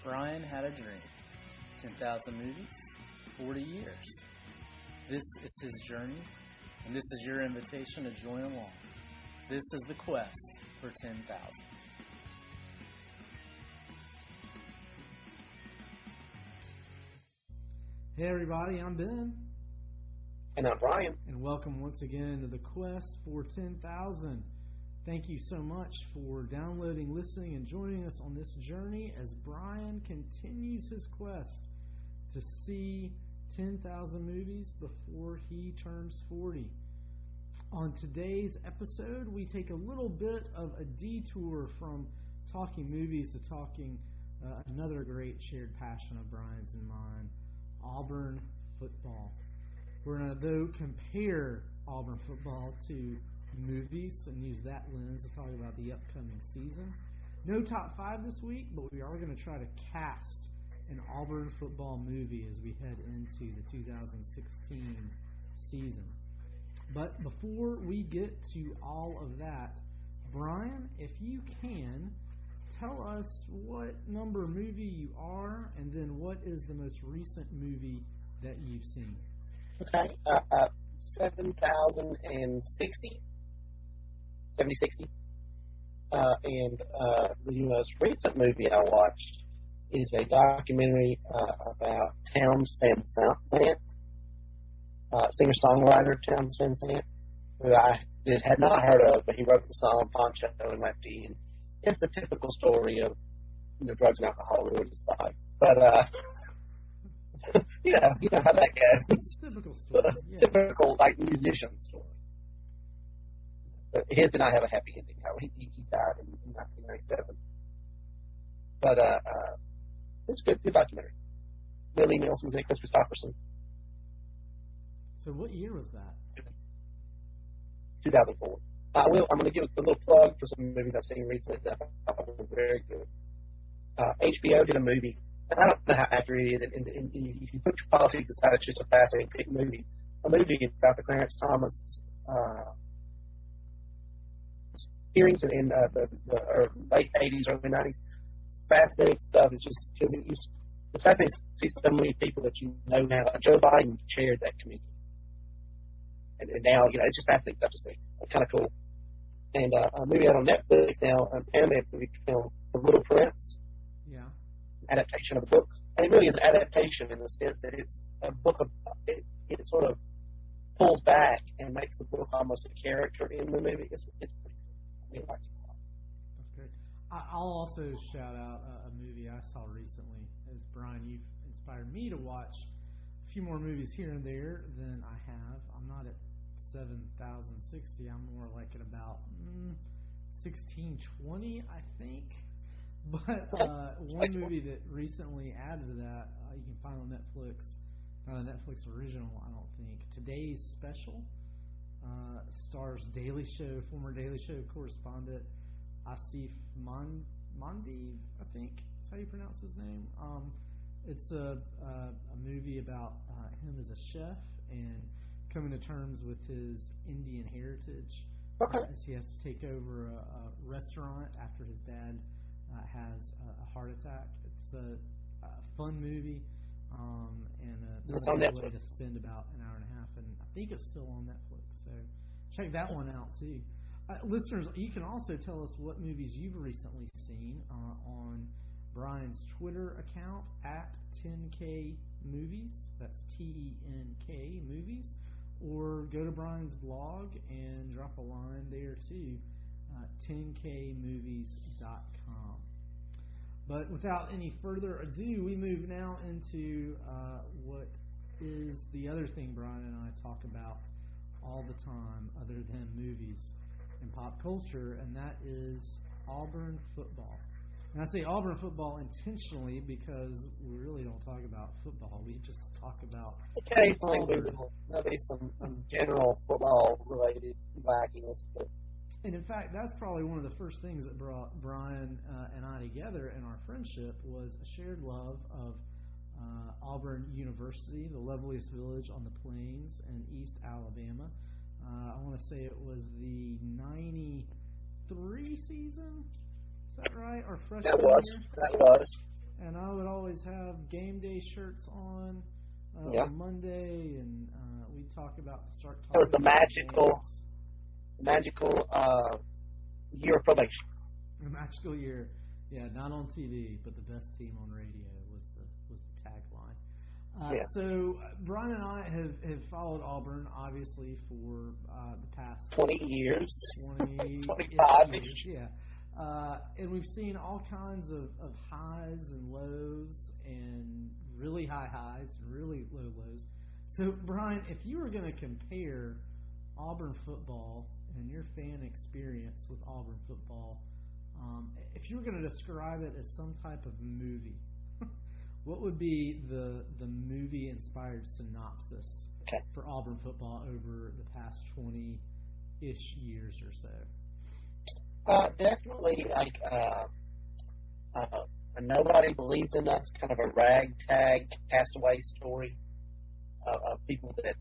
Brian had a dream. 10,000 movies, 40 years. This is his journey, and this is your invitation to join along. This is the quest for 10,000. Hey everybody, I'm Ben. And I'm Brian. And welcome once again to the quest for 10,000. Thank you so much for downloading, listening, and joining us on this journey as Brian continues his quest to see 10,000 movies before he turns 40. On today's episode, we take a little bit of a detour from talking movies to talking another great shared passion of Brian's and mine, Auburn football. We're going to, though, compare Auburn football to movies and use that lens to talk about the upcoming season. No top 5 this week, but we are going to try to cast an Auburn football movie as we head into the 2016 season. But before we get to all of that, Brian, if you can, tell us what number movie you are, and then what is the most recent movie that you've seen. Okay, 7,060. 7060. And the most recent movie I watched is a documentary about Townes Van Sant, singer-songwriter Townes Van Sant, who I had not heard of, but he wrote the song Poncho and Lefty, and it's the typical story of drugs and alcohol ruined his life. But you know how that goes. Typical story. Yeah. Typical musician story. But his did not have a happy ending. He died in 1997. But it's a good documentary. Willie Nelson's and Chris Christopherson. So what year was that? 2004. I'm going to give a little plug for some movies I've seen recently that I thought were very good. HBO did a movie. I don't know how accurate it is. And if you put your politics aside, it's just a fascinating movie. A movie about the Clarence Thomas hearings in the late 80s, early 90s. It's fascinating stuff. It's just because it's fascinating to see so many people that you know now. Like Joe Biden chaired that committee. And now, it's just fascinating stuff to see. It's kind of cool. And a movie out on Netflix now, an animated movie film, The Little Prince. Yeah. Adaptation of a book. And it really is an adaptation in the sense that it's a book of, it sort of pulls back and makes the book almost a character in the movie. It's pretty cool. I really liked it a lot. That's great. I'll also shout out a movie I saw recently. As Brian, you've inspired me to watch a few more movies here and there than I have. I'm not at 7,060. I'm more like at about 1,620, I think. But one movie that recently added to that, you can find on Netflix, not a Netflix original, I don't think. Today's Special stars former Daily Show correspondent Asif Mandi, I think is how you pronounce his name. It's a movie about him as a chef and coming to terms with his Indian heritage. Okay. As he has to take over a restaurant after his dad has a heart attack. It's a fun movie and it's on a Netflix. way to spend about an hour and a half, and I think it's still on Netflix, so check that one out too. Listeners, you can also tell us what movies you've recently seen on Brian's Twitter account at 10K Movies. That's TENK Movies. Or go to Brian's blog and drop a line there too, 10kmovies.com. But without any further ado, we move now into what is the other thing Brian and I talk about all the time other than movies and pop culture, and that is Auburn football. And I say Auburn football intentionally because we really don't talk about football. We just talk about occasionally Auburn. Maybe some general football-related wackiness. But And in fact, that's probably one of the first things that brought Brian and I together in our friendship was a shared love of Auburn University, the loveliest village on the plains in East Alabama. I want to say it was the 93 season. Is that right? Our freshman year? That was. and I would always have game day shirts on Yep. on Monday, and we'd talk about start That talking was the about magical year of probation. the magical year. Yeah, not on TV, but the best team on radio was the tagline. Yeah. So Brian and I have followed Auburn obviously for the past 20 years. 25 years. Yeah. And we've seen all kinds of highs and lows, and really high highs and really low lows. So, Brian, if you were going to compare Auburn football and your fan experience with Auburn football, if you were going to describe it as some type of movie, what would be the movie-inspired synopsis for Auburn football over the past 20-ish years or so? Definitely like nobody believes in us, kind of a ragtag castaway story of people that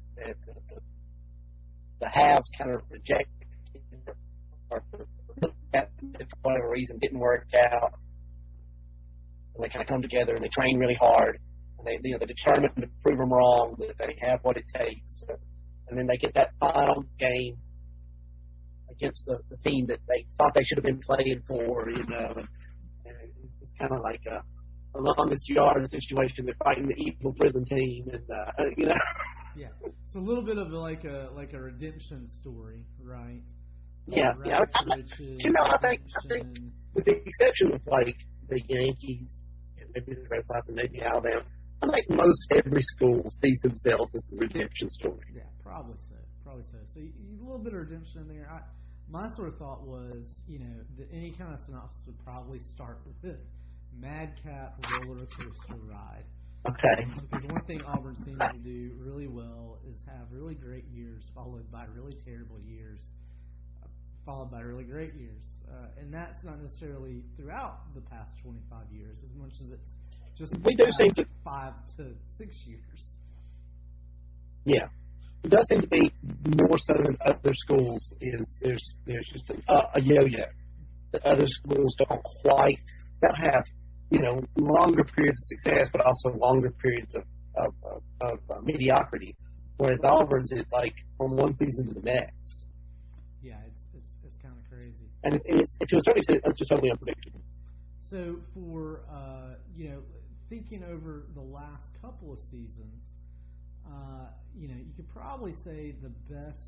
the haves kind of rejected or for whatever reason didn't work out. And they kind of come together and they train really hard, and they're determined to prove them wrong, that they have what it takes. And then they get that final game against the team that they thought they should have been playing for, you know. And it's kind of like a longest yard situation. They're fighting the evil prison team, and you know. Yeah, it's a little bit of like a redemption story, right? Yeah, yeah. You know, I think with the exception of like the Yankees and maybe the Red Sox and maybe Alabama, I think most every school sees themselves as the redemption story. Yeah, probably so. So a little bit of redemption in there. My sort of thought was, you know, that any kind of synopsis would probably start with madcap roller coaster ride. Okay. Because one thing Auburn seems to do really well is have really great years followed by really terrible years, followed by really great years. And that's not necessarily throughout the past 25 years as much as it's just we do seem to 5 to 6 years. Yeah. It does seem to be more so than other schools. There's just a yo-yo. The other schools don't have, you know, longer periods of success, but also longer periods of mediocrity. Whereas Auburn's, it's like from one season to the next. Yeah, it's kind of crazy. And it's to a certain extent, it's just totally unpredictable. So for you know, thinking over the last couple of seasons, you know, you could probably say the best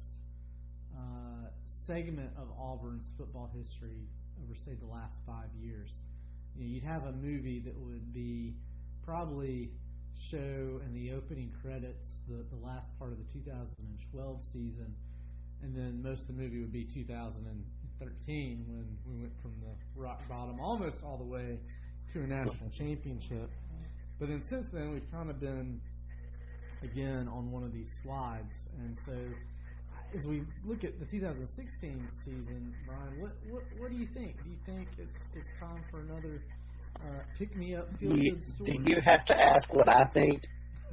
segment of Auburn's football history over, say, the last 5 years. You know, you'd have a movie that would be probably show in the opening credits the last part of the 2012 season, and then most of the movie would be 2013 when we went from the rock bottom almost all the way to a national championship. But then since then, we've kind of been again on one of these slides, and so as we look at the 2016 season, Brian, what do you think? Do you think it's time for another pick me up feel good story? Do you have to ask what I think?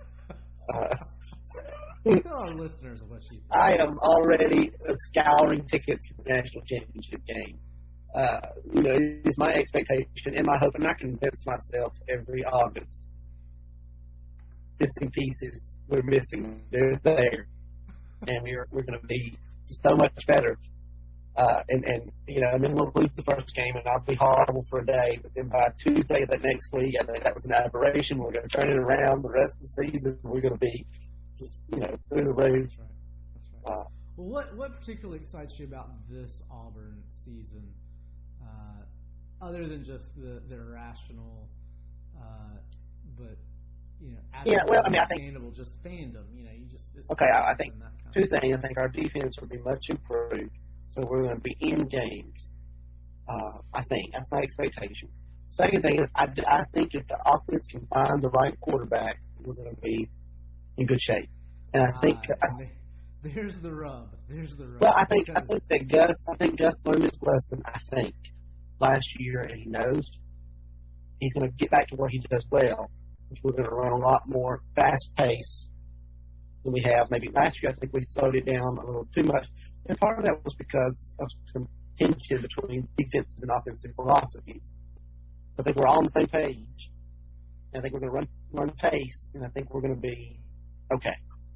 Tell our listeners what you think. I am already scouring tickets for the national championship game. You know, it's my expectation and my hope, and I convince myself every August. Missing pieces, we're missing. They're there, and we're going to be so much better. And you know, and then we'll lose the first game, and I'll be horrible for a day. But then by Tuesday of the next week, I think that was an aberration. We're going to turn it around. The rest of the season, we're going to be just, you know, through the roof. That's right. Well, what particularly excites you about this Auburn season, other than just the irrational, but you know, I think just fandom. You know, you just I think two things. I think our defense will be much improved, so we're going to be in games. I think that's my expectation. Second thing is, I think if the offense can find the right quarterback, we're going to be in good shape. And I think there's the rub. Well, I think Gus learned his lesson. I think last year, and he knows he's going to get back to where he does well. Which we're going to run a lot more fast pace than we have. Maybe last year, I think we slowed it down a little too much. And part of that was because of some tension between defensive and offensive philosophies. So I think we're all on the same page. I think we're going to run pace, and I think we're going to be okay.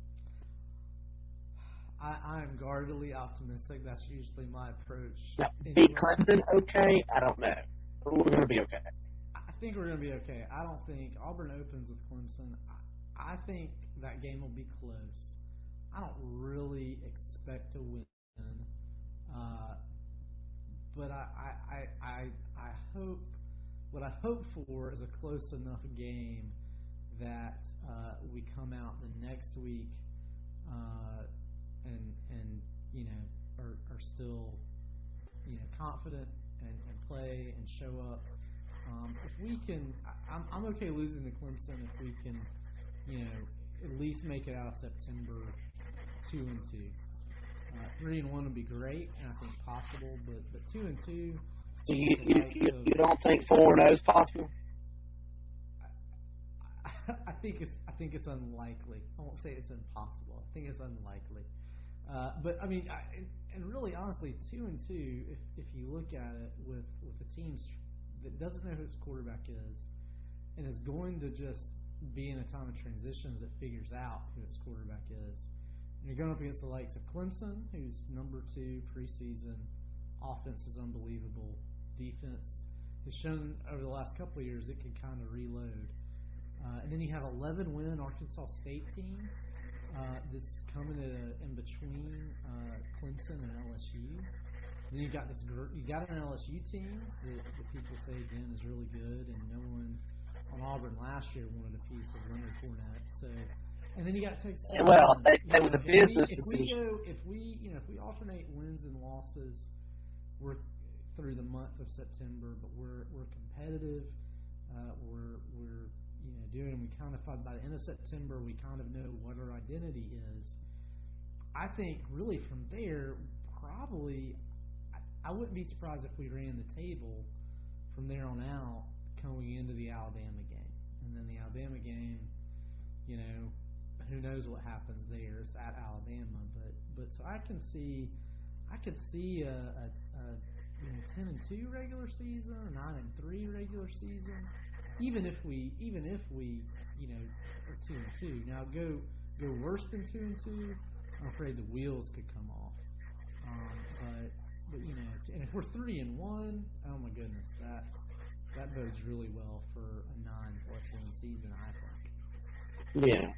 I'm guardedly optimistic. That's usually my approach. Now, Anyway. beat Clemson, okay? I don't know. But we're going to be okay. I think we're going to be okay. I don't think Auburn opens with Clemson. I think that game will be close. I don't really expect to win, but I hope what I hope for is a close enough game that we come out the next week and you know are still confident and play and show up. If we can, I'm okay losing to Clemson if we can, at least make it out of September 2-2. 3-1 would be great, and I think possible. But 2-2. So you don't think 4-0 is possible? I think it's unlikely. I won't say it's impossible. I think it's unlikely. But I mean, and really, honestly, 2-2. If you look at it with a team that doesn't know who its quarterback is, and is going to just be in a time of transitions that figures out who its quarterback is. And you're going up against the likes of Clemson, who's number 2 preseason. Offense is unbelievable. Defense has shown over the last couple of years it can kind of reload. And then you have 11-win Arkansas State team that's coming in between Clemson and LSU. And then you got an LSU team that people say again is really good, and no one on Auburn last year wanted a piece of Leonard Fournette. So, and then you got Texas. Well, that was a business decision. If we alternate wins and losses, we're through the month of September, but we're competitive. We're doing. We kind of by the end of September, we kind of know what our identity is. I think really from there, probably, I wouldn't be surprised if we ran the table from there on out going into the Alabama game, and then the Alabama game, who knows what happens there? It's at Alabama, but so I could see a 10-2 regular season, a 9-3 regular season. Even if we are 2-2. Now go worse than 2-2. I'm afraid the wheels could come off. But and if we're 3-1, oh my goodness, that bodes really well for a 9+1 season, I think. Yeah.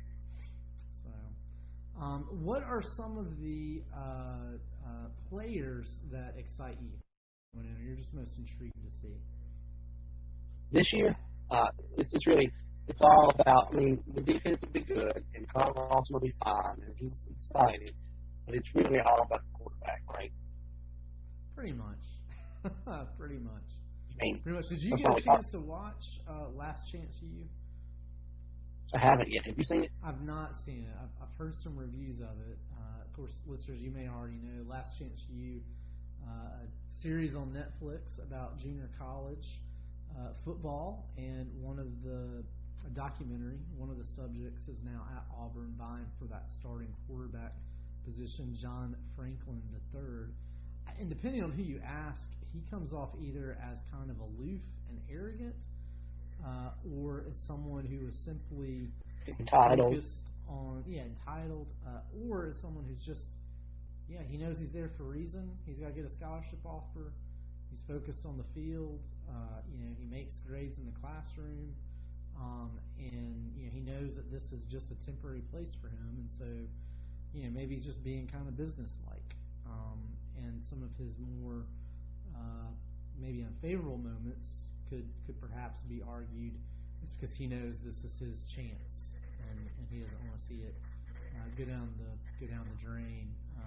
So, what are some of the players that excite you? You're just most intrigued to see this year. It's all about. I mean, the defense will be good, and Carl Lawson will be fine, and he's excited. But it's really all about the quarterback, right? Pretty much. Pretty much. Pretty much. Did you get a chance to watch Last Chance U? I haven't yet. Have you seen it? I've not seen it. I've heard some reviews of it. Of course, listeners, you may already know Last Chance U, a series on Netflix about junior college football, and a documentary. One of the subjects is now at Auburn vying for that starting quarterback position, John Franklin III. And depending on who you ask, he comes off either as kind of aloof and arrogant, or as someone who is simply focused on entitled, or as someone who's just he knows he's there for a reason. He's got to get a scholarship offer. He's focused on the field. He makes grades in the classroom, and he knows that this is just a temporary place for him. And so, maybe he's just being kind of businesslike. And some of his more maybe unfavorable moments could perhaps be argued it's because he knows this is his chance, and he doesn't want to see it go down the drain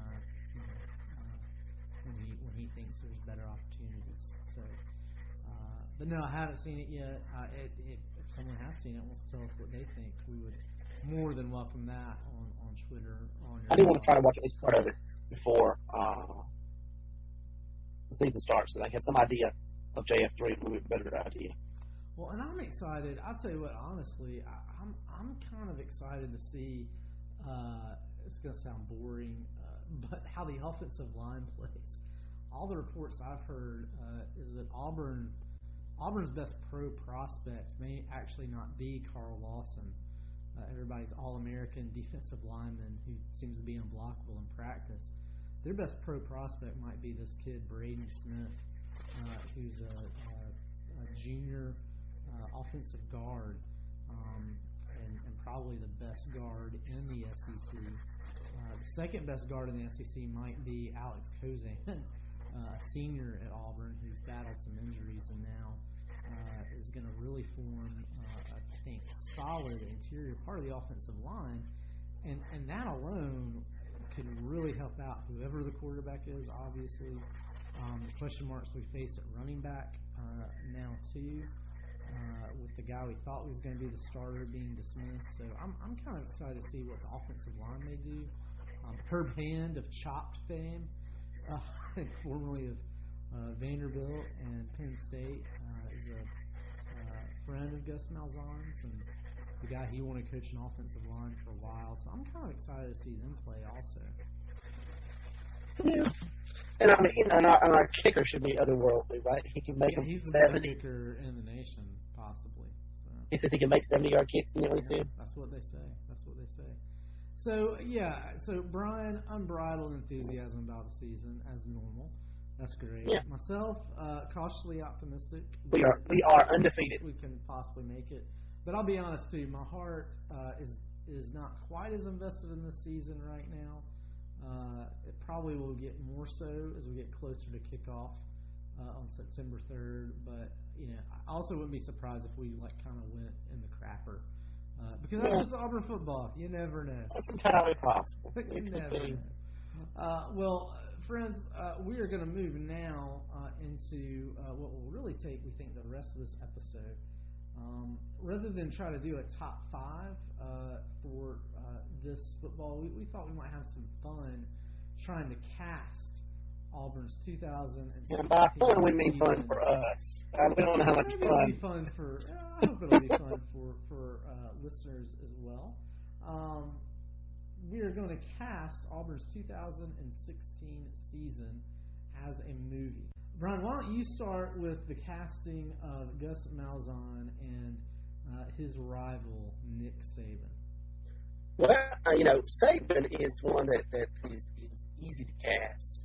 when he thinks there's better opportunities. So, but no, I haven't seen it yet. If someone has seen it, wants to tell us what they think, we would more than welcome that on Twitter. I do want to try to watch at least part of it before the season starts, so I have some idea of JF3, a little bit better idea. Well, and I'm excited. I'll tell you what, honestly, I'm kind of excited to see. It's going to sound boring, but how the offensive line plays. All the reports I've heard is that Auburn Auburn's best pro prospect may actually not be Carl Lawson, everybody's All-American defensive lineman who seems to be unblockable in practice. Their best pro prospect might be this kid, Braden Smith, who's a junior offensive guard, and probably the best guard in the SEC. The second best guard in the SEC might be Alex Kozan, a senior at Auburn who's battled some injuries and now is going to really form, I think, solid interior part of the offensive line. And that alone could really help out whoever the quarterback is, obviously. The question marks we face at running back now, too, with the guy we thought was going to be the starter being dismissed. So I'm kind of excited to see what the offensive line may do. Herb Hand of Chopped fame, formerly of Vanderbilt and Penn State, is a friend of Gus Malzahn's and the guy he wanted to coach an offensive line for a while. So I'm kind of excited to see them play also. Yeah. And I mean, and our kicker should be otherworldly, right? He can make them he's the 70. best kicker in the nation, possibly. So. He says he can make 70-yard kicks in the LSU. Yeah, that's what they say. So, so Brian, unbridled enthusiasm about the season as normal. That's great. Yeah. Myself, cautiously optimistic. We are undefeated. We can possibly make it. But I'll be honest, too, my heart is not quite as invested in this season right now. It probably will get more so as we get closer to kickoff on September 3rd. But, I also wouldn't be surprised if we kind of went in the crapper. Because that's just Auburn football. You never know. That's entirely possible. You never know. Well, friends, we are going to move now into what will really take, we think, the rest of this episode. Rather than try to do a top 5 for this football, we thought we might have some fun trying to cast Auburn's 2016. And by fun, we mean fun for us. We don't know how much fun. It'll be fun for. I hope it'll be fun for listeners as well. We are going to cast Auburn's 2016 season as a movie. Brian, why don't you start with the casting of Gus Malzahn and his rival Nick Saban? Well, Saban is one that is easy to cast.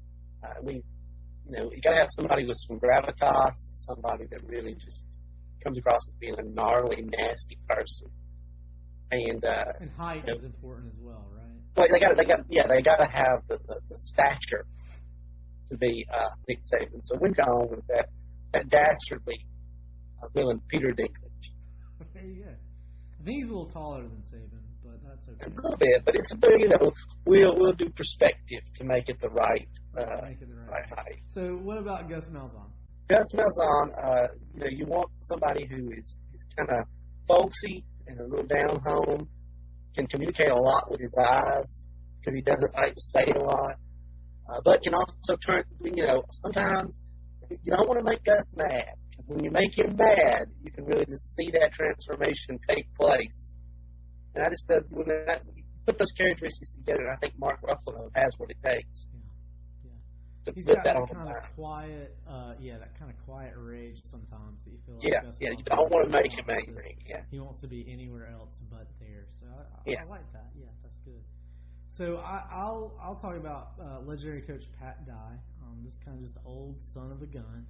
You got to have somebody with some gravitas, somebody that really just comes across as being a gnarly, nasty person. And height is important as well, right? Well, they got to have the stature to be Nick Saban. So we've gone with that dastardly villain, Peter Dinklage. There you go. I think he's a little taller than Saban, but that's okay. A little bit, but it's we'll do perspective to make it the right height. So what about Gus Malzahn? Gus Malzahn, you want somebody who is kind of folksy and a little down home, can communicate a lot with his eyes because he doesn't like to say a lot, but can also turn. Sometimes you don't want to make Gus mad because when you make him mad, you can really just see that transformation take place. And I just when you put those characteristics together, I think Mark Ruffalo has what it takes. He's got that kind of quiet, that kind of quiet rage sometimes that you feel like. You don't want to make him angry. Yeah, he wants to be anywhere else but there. So I like that. Yeah, that's good. So I'll talk about legendary coach Pat Dye. This kind of just old son of a gun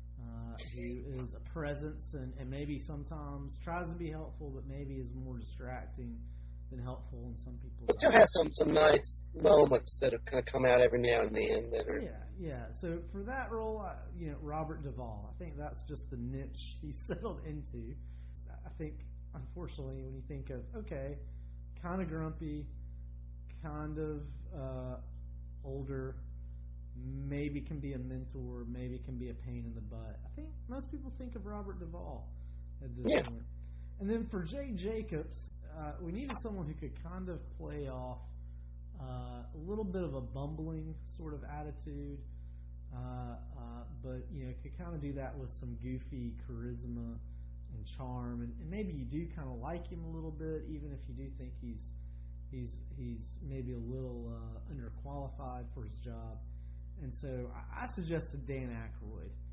who is a presence and maybe sometimes tries to be helpful, but maybe is more distracting than helpful in some people's lives. Still has some nice moments that have kind of come out every now and then that are. Yeah. So for that role, Robert Duvall. I think that's just the niche he settled into. I think, unfortunately, when you think of kind of grumpy, kind of older, maybe can be a mentor, maybe can be a pain in the butt. I think most people think of Robert Duvall at this point. And then for Jay Jacobs, we needed someone who could kind of play off a little bit of a bumbling sort of attitude, but could kind of do that with some goofy charisma and charm, and maybe you do kind of like him a little bit, even if you do think he's maybe a little underqualified for his job. And so I suggested Dan Aykroyd.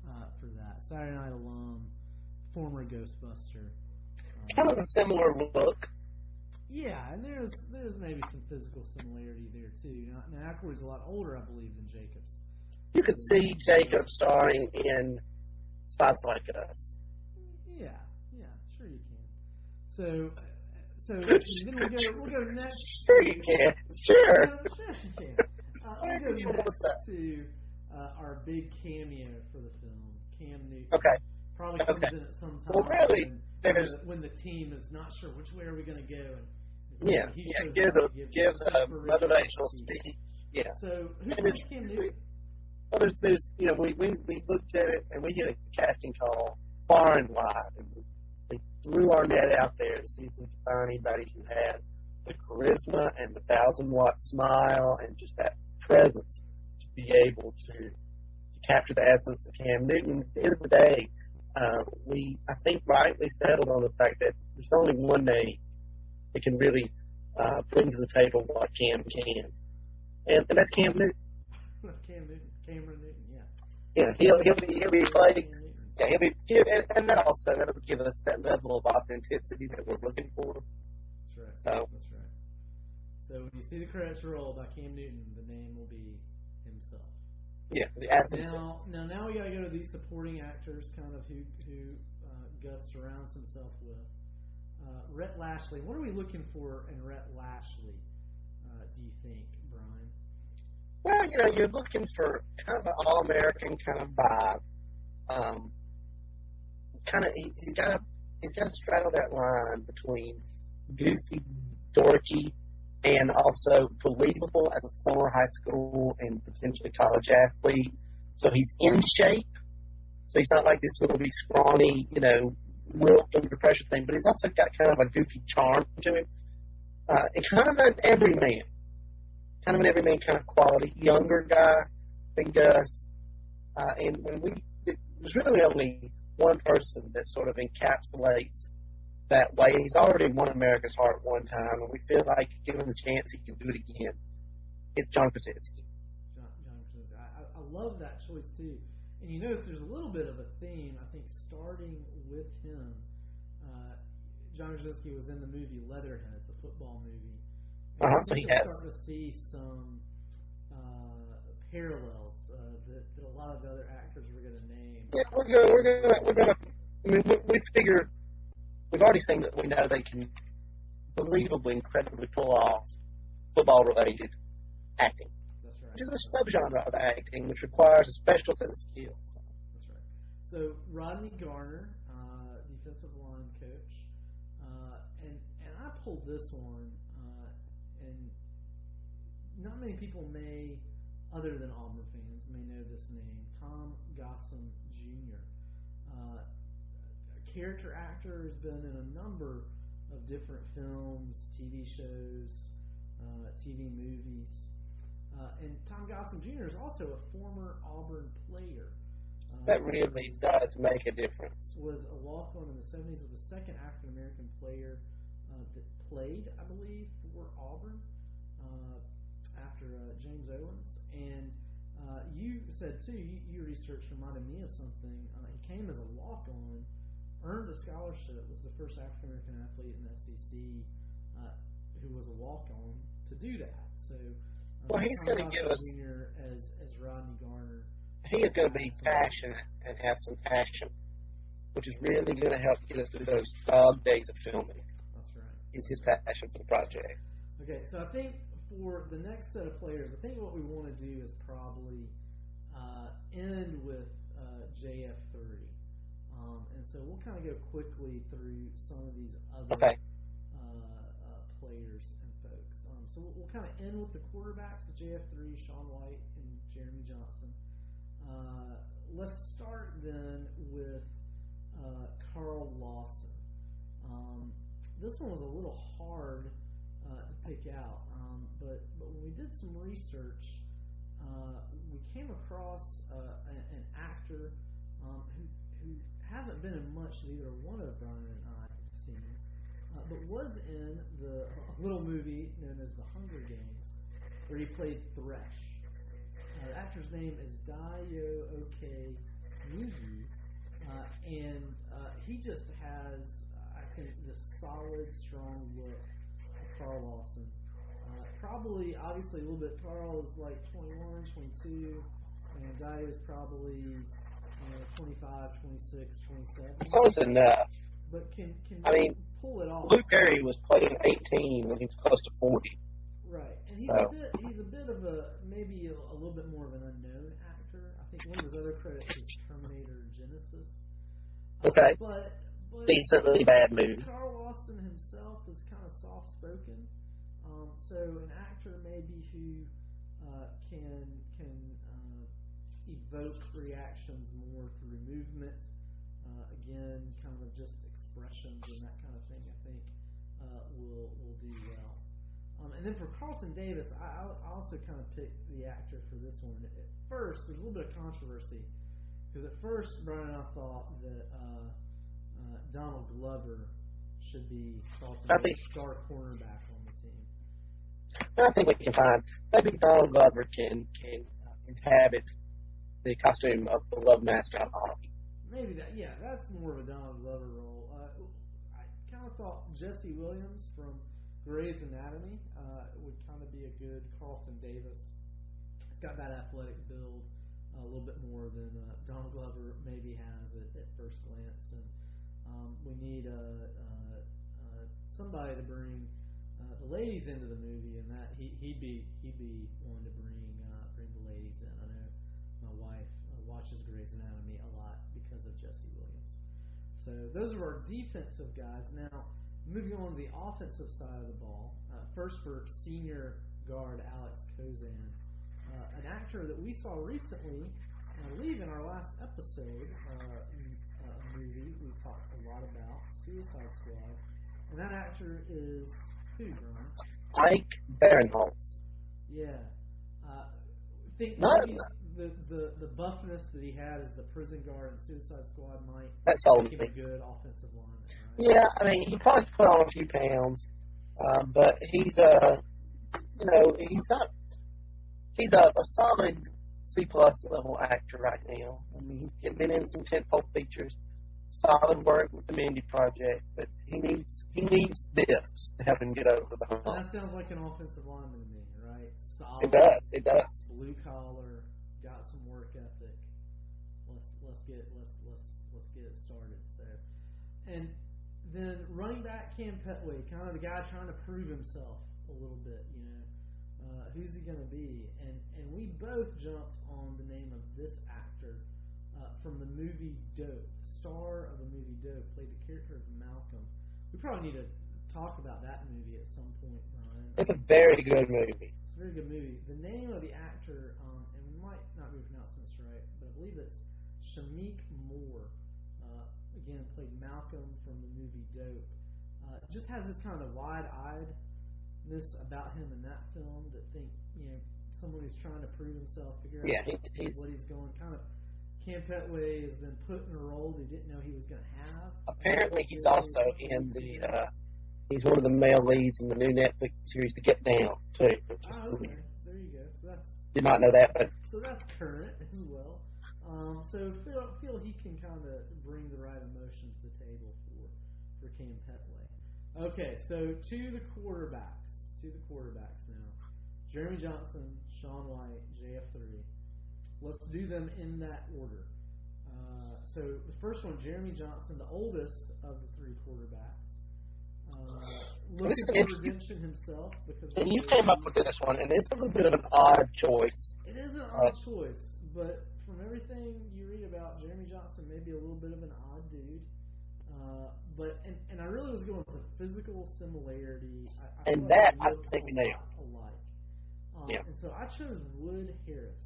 for that. Saturday Night alum, former Ghostbuster. Kind of a similar look. Yeah, and there's maybe some physical similarity there too. Now Aykroyd's a lot older, I believe, than Jacobs. You could see Jacob starring in Spots Like Us. Yeah, sure you can. So then we'll go next. Sure you can. Sure. Sure you can. We'll go next to our big cameo for the film, Cam Newton. Okay. Probably comes in at some time. Well, really, when the team is not sure which way are we going to go. He gives a motivational speech. Yeah. So who's Cam Newton? Well, there's we looked at it and we did a casting call far and wide, and we threw our net out there to see if we could find anybody who had the charisma and the 1,000-watt smile and just that presence to be able to capture the essence of Cam Newton. At the end of the day, we, I think, rightly settled on the fact that there's only one name that can really bring to the table what Cam can, and that's Cam Newton. Cameron Newton, yeah. He'll be playing. Yeah, he'll be, and that also that'll give us that level of authenticity that we're looking for. That's right. That's right. So when you see the credits roll by Cam Newton, the name will be himself. Yeah, the essence. Now we gotta go to these supporting actors, kind of who Gus surrounds himself with. Rhett Lashley. What are we looking for in Rhett Lashley? Do you think, Brian? Well, you're looking for kind of an all-American kind of vibe. He's got to straddle that line between goofy, dorky, and also believable as a former high school and potentially college athlete. So he's in shape. So he's not like this little big scrawny, wilt under pressure thing, but he's also got kind of a goofy charm to him. And kind of an everyman kind of quality. Younger guy than Gus. And there's really only one person that sort of encapsulates that way. He's already won America's heart one time, and we feel like, given the chance, he can do it again. It's John Krasinski. John Krasinski. I love that choice, too. And you notice there's a little bit of a theme, I think, starting with him. John Krasinski was in the movie Leatherheads, a football movie. So he has. Starting to see some parallels that a lot of the other actors we're going to name. Yeah, we're gonna. I mean, we figure we've already seen that we know they can believably, incredibly pull off football-related acting. That's right. Which is a subgenre of acting which requires a special set of skills. That's right. So Rodney Garner, defensive line coach, and I pulled this one, and not many people may, other than Auburn fans, may know this name, Tom Gossam Jr. A character actor, has been in a number of different films, TV shows, TV movies. And Tom Gossam Jr. is also a former Auburn player. That really does make a difference. Was a walk-on in the 70s, was the second African-American player that played, I believe, for Auburn after James Owens. And you said, too, your research reminded me of something. He came as a walk-on, earned a scholarship, was the first African-American athlete in the SEC who was a walk-on to do that. So, he's going to give us Jr. as Rodney Garner. He is going to be passionate and have some passion, which is really going to help get us through those dog days of filming. That's right. Is his passion for the project. Okay, so I think for the next set of players, I think what we want to do is probably end with JF3. And so we'll kind of go quickly through some of these other players and folks. So we'll kind of end with the quarterbacks, the JF3, Sean White and Jeremy Johnson. Let's start then with Carl Lawson. This one was a little hard to pick out, but when we did some research, we came across an actor who hasn't been in much that either one of Brian and I have seen, but was in the little movie known as The Hunger Games, where he played Thresh. The actor's name is Dayo Oke movie, and he just has, I think, this solid, strong look of Carl Lawson. Probably, obviously, a little bit. Carl is like 21, 22, and Dai is probably 25, 26, 27. Close enough. But can I mean, pull it off. Luke Perry was playing 18 when he was close to 40. Right, and he's So. a bit of maybe a little bit more of an unknown actor. I think one of his other credits is Terminator Genesis. Okay. But Decently bad movie. Carl Lawson himself is kind of soft spoken, so an actor maybe who can evoke reactions more through movement. Again, kind of just expressions and that kind of thing. I think will do well. And then for Carlton Davis, I also kind of picked the actor for this one. At first, there's a little bit of controversy because at first Brian and I thought that Donald Glover should be Carlton Davis' star cornerback on the team. I think we can find maybe Donald Glover can inhabit the costume of the love mascot Hockey. Maybe that's more of a Donald Glover role. I kind of thought Jesse Williams from Grey's Anatomy would kind of be a good Carlton Davis. He's got that athletic build a little bit more than Donald Glover maybe has at first glance, and we need somebody to bring the ladies into the movie, and that he'd be one to bring the ladies in. I know my wife watches Grey's Anatomy a lot because of Jesse Williams. So those are our defensive guys. Now, moving on to the offensive side of the ball, first for senior guard Alex Kozan, an actor that we saw recently, I believe in our last episode movie we talked a lot about, Suicide Squad, and that actor is who, Brian? Ike Barinholtz. Yeah. Think maybe the buffness that he had as the prison guard in Suicide Squad might make him a good offensive lineman, right? Yeah, I mean, he probably put on a few pounds, but he's he's a solid C+ level actor right now. I mean, he's been in some tentpole features, solid work with the Mindy Project, but he needs this to help him get over the hump. That sounds like an offensive lineman to me, right? Solid. It does. Blue collar, got some work ethic. Let's get it started. So, and then running back Cam Petway, kind of the guy trying to prove himself a little bit. Who's he going to be? And we both jumped on the name of this actor from the movie Dope. The star of the movie Dope played the character of Malcolm. We probably need to talk about that movie at some point, Brian. It's a very good movie. It's a very good movie. The name of the actor, and we might not be pronouncing this right, but I believe it's Shameik Moore. Again, played Malcolm from the movie Dope. Just has this kind of wide-eyedness about him in that film that someone who's trying to prove himself, figure out what he's going. Kind of Cam Petway has been put in a role that he didn't know he was going to have. Apparently, he's also in he's one of the male leads in the new Netflix series The Get Down too. Oh, okay. There you go. So did not know that, but so that's current as well. So feel he can kind of bring the right emotion to the table for Cam Petway. Okay, so to the quarterbacks now. Jeremy Johnson, Sean White, JF3. Let's do them in that order. So the first one, Jeremy Johnson, the oldest of the three quarterbacks. Looking for redemption himself. And you came up with this one, and it's a little bit of an odd choice. It is an odd choice, but from everything you read about Jeremy Johnson, maybe a little bit of an odd dude. But I really was going with the physical similarity. I think we nailed alike. Yeah. And so I chose Wood Harris,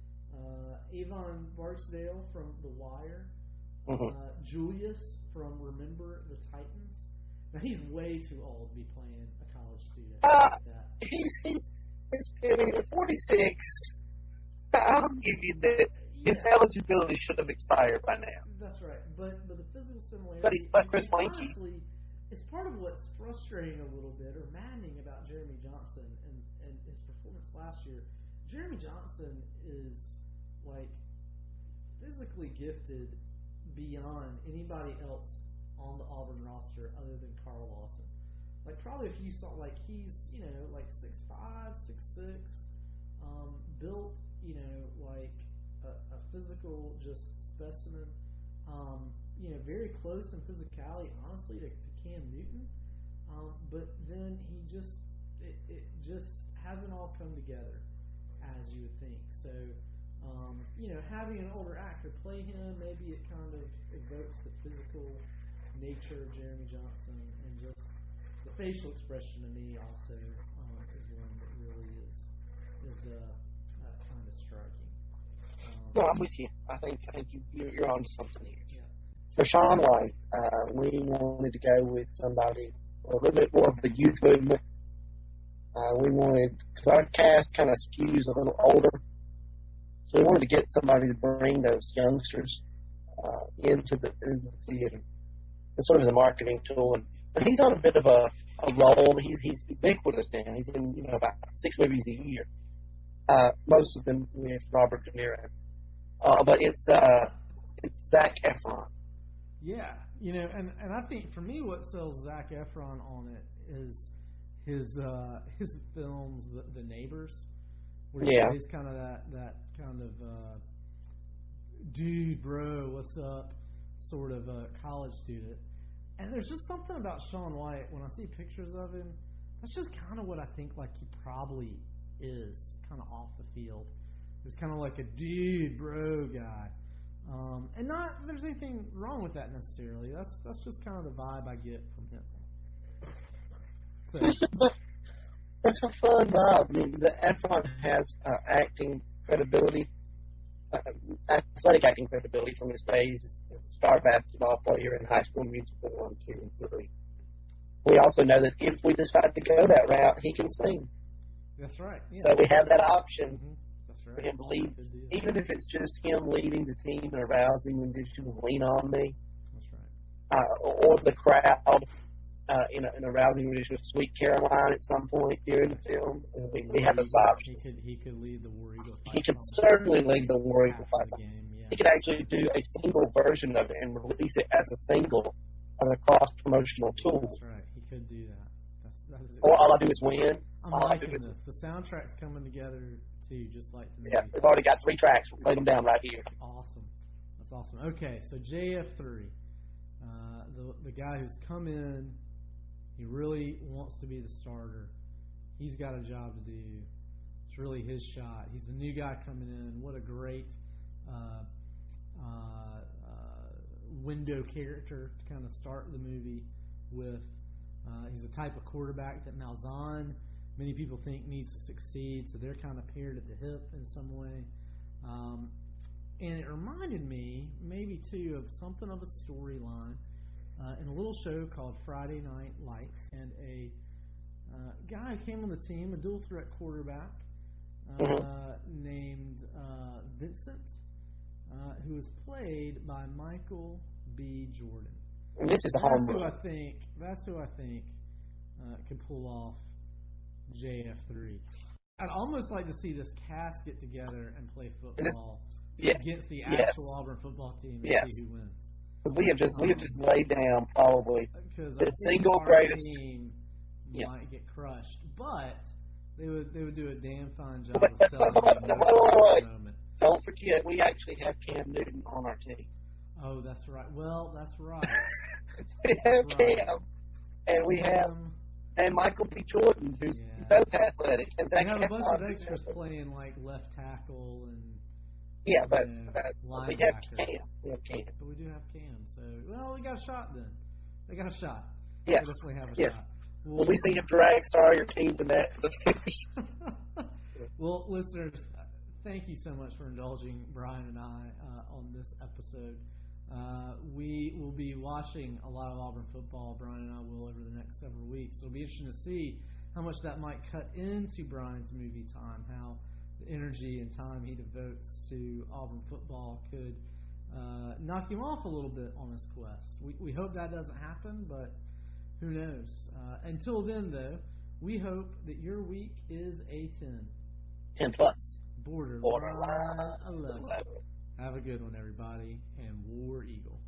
Avon Barksdale from The Wire, Julius from Remember the Titans. Now he's way too old to be playing a college student. Like that. He's 46. I'll give you that. His eligibility should have expired by now. That's right, but the physical similarity. But Chris Blanky. Honestly, it's part of what's frustrating a little bit or maddening about Jeremy Johnson and his performance last year. Jeremy Johnson is like physically gifted beyond anybody else on the Auburn roster other than Carl Lawson. Like probably if you saw he's like 6'5", 6'6", built like a physical just specimen. Very close in physicality, honestly, to Cam Newton. But then he just it just hasn't all come together as you would think. So having an older actor play him, maybe it kind of evokes the physical nature of Jeremy Johnson, and just the facial expression to me also is one that really is kind of striking. No, I'm with you. I think you're on to something here. Yeah. For Shaun White, we wanted to go with somebody a little bit more of the youth movement. We wanted, because our cast kind of skews a little older, so we wanted to get somebody to bring those youngsters into the theater. It's sort of as a marketing tool. And he's on a bit of a roll. He's ubiquitous now. He's in about 6 movies a year. Most of them with Robert De Niro. But it's Zac Efron. Yeah, and I think for me, what sells Zac Efron on it is his films, The Neighbors, where he plays kind of that kind of dude, bro, what's up, sort of a college student. And there's just something about Shaun White when I see pictures of him. That's just kind of what I think like he probably is, kind of off the field. He's kind of like a dude, bro guy. And not there's anything wrong with that necessarily. That's just kind of the vibe I get from him. So, That's a fun vibe. I mean, Efron has acting credibility, athletic acting credibility from his days as a star basketball player in High School Musical 1, 2, and 3. We also know that if we decide to go that route, he can sing. That's right. Yeah. So we have that option. Mm-hmm. That's right. For him to lead, even if it's just him leading the team in a rousing rendition of "Lean on Me." That's right. Or the crowd in a rousing rendition of "Sweet Caroline" at some point during the film. We have those options. He could lead the War Eagle fight. He could certainly lead the War Eagle fight. Yeah. He could actually do a single version of it and release it as a single, as a cross promotional tool. That's right. He could do that. Or all I do is win. I'm liking this. The soundtrack's coming together too, just like the movie. Yeah, we've already got 3 tracks. We'll lay them down right here. Awesome. That's awesome. Okay, so JF3, the guy who's come in, he really wants to be the starter. He's got a job to do. It's really his shot. He's the new guy coming in. What a great window character to kind of start the movie with. He's the type of quarterback that Malzahn, many people think, needs to succeed, so they're kind of paired at the hip in some way. And it reminded me, maybe too, of something of a storyline in a little show called Friday Night Lights, and a guy came on the team, a dual threat quarterback named Vincent, who was played by Michael B. Jordan. And this is the home run. That's who I think could pull off JF3. I'd almost like to see this cast get together and play football against the actual Auburn football team and see who wins. We have just laid down probably the single greatest team might get crushed, but they would do a damn fine job of selling the moment. Don't forget, we actually have Cam Newton on our team. Oh, that's right. Well, that's right. We have Cam, and we have Michael B. Jordan, who's both athletic. And we have a bunch of extras playing like left tackle and we have Cam. But we do have Cam. So, well, we got a shot then. They got a shot. Yes. They definitely have a shot. Will we see him drag your teams in that for the finish? Well, listeners, thank you so much for indulging Brian and I on this episode. We will be watching a lot of Auburn football. Brian and I will over the next several weeks. It'll be interesting to see how much that might cut into Brian's movie time, how the energy and time he devotes to Auburn football could knock him off a little bit on his quest. We hope that doesn't happen, but who knows? Until then, though, we hope that your week is a 10. 10 plus. Borderline 11. Have a good one, everybody, and War Eagle.